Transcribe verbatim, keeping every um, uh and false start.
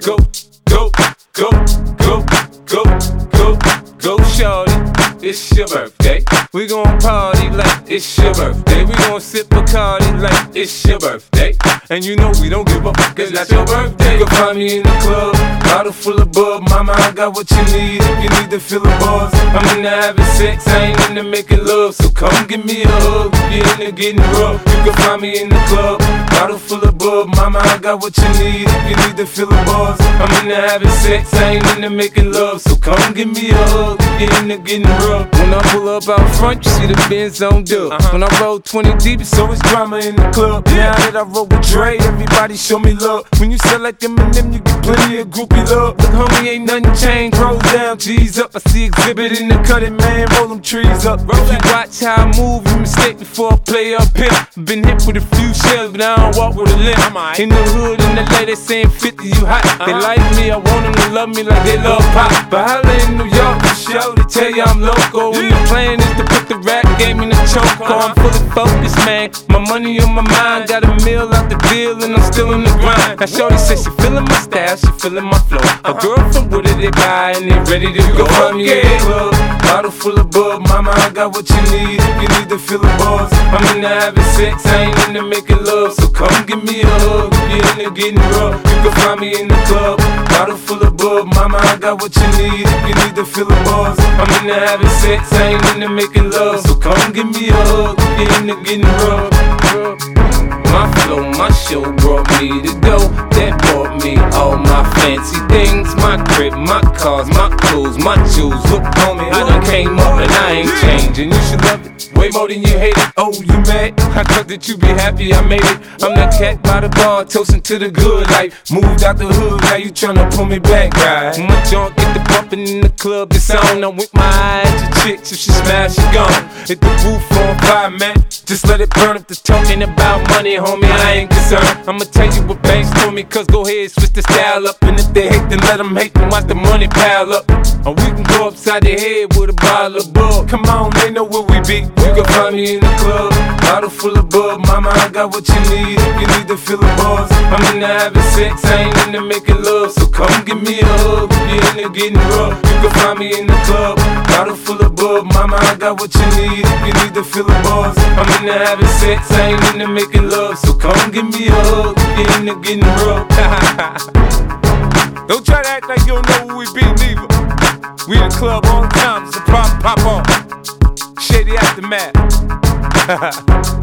go, go, go, go, go, go, go, shorty. It's your birthday. We gon' party like it's your birthday. We gon' sip Bacardi like it's your birthday. And you know we don't give a fuck, it's not your birthday. You can find me in the club, bottle full of bub. Mama, I got what you need if you need to feel the buzz. I'm into having sex, I ain't into making love. So come give me a hug, if you're into getting rough. You can find me in the club, bottle full of bub. Mama, I got what you need if you need to feel the buzz. I'm into having sex, I ain't into making love. So come give me a hug, if you're into getting rough. When I pull up out front, you see the Benz on dub. Uh-huh. When I roll twenty deep, it's always drama in the club. Now that I roll with Dre, everybody show me love. When you sell like Eminem, you get plenty of groupie love. Look, homie, ain't nothing changed. Roll down, G's up. I see exhibit in the cutting, man. Roll them trees up. Roll if you watch how I move, you mistake before I play up here. Been hit with a few shells, but I don't walk with a limp. In the hood, in the L A, they saying fifty, you hot. They like me, I want them to love me like they love pop. But holla in New York, for sure, they tell you I'm local. And the plan is to put the rap game in the choke. I'm fully focused, man. My money on my mind, got a meal out the deal, and I'm still in the grind. Now shorty says she feeling my style, she feeling my flow. A girl from Wooded, they buy and they ready to go. Find me in the club, bottle full of bub. Mama, I got what you need if you need to feel the buzz. I'm into having sex, I ain't into making love. So come give me a hug if you're into getting rough. You can find me in the club, bottle full of bub. Mama, I got what you need if you need to feel the buzz. I'm into having sex, I ain't into making love. So come give me a hug if you're into getting rough. My flow, my show brought me the dough that bought me all my fancy things. My crib, my cars, my clothes, my jewels. Look, homie, I done came up and I ain't changing. You should love it way more than you hate it. Oh, you mad? I thought that you be happy I made it. I'm that cat by the bar, toasting to the good life. Moved out the hood, now you tryna pull me back, right? My junk get the bumpin' in the club, it's on. I wink my eye at your chicks, if she smash, she gone. Hit the roof on fire, man. Just let it burn if the talking about money, homie, I ain't concerned. I'ma tell you what banks told me, cause go ahead, switch the style up. And if they hate, then let them hate, then watch the money pile up. Or we can go upside their head with a bottle of bug. Come on, they know where we be. You can find me in the club, bottle full of bub. Mama, I got what you need if you need to feel the buzz. I'm into having sex, I ain't into making love. So come give me a hug if you're into getting rough. You can find me in the club, bottle full of bub. Mama, I got what you need if you need to feel the buzz. I'm into having sex, I ain't into making love. So come give me a hug if you're into getting rough. Don't try to act like you don't know who we be, neither. We in the club all the time, it's a problem, pop on. Shady Aftermath.